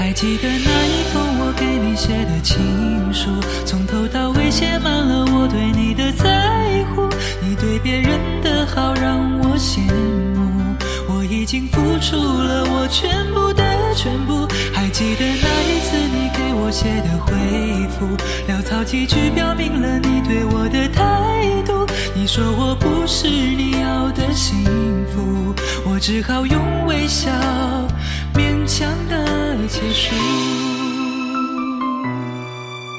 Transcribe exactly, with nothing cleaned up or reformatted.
还记得那一封我给你写的情书，从头到尾写满了我对你的在乎。你对别人的好让我羡慕，我已经付出了我全部的全部。还记得那一次你给我写的回复，潦草几句表明了你对我的态度。你说我不是你要的幸福，我只好用微笑勉强的结束。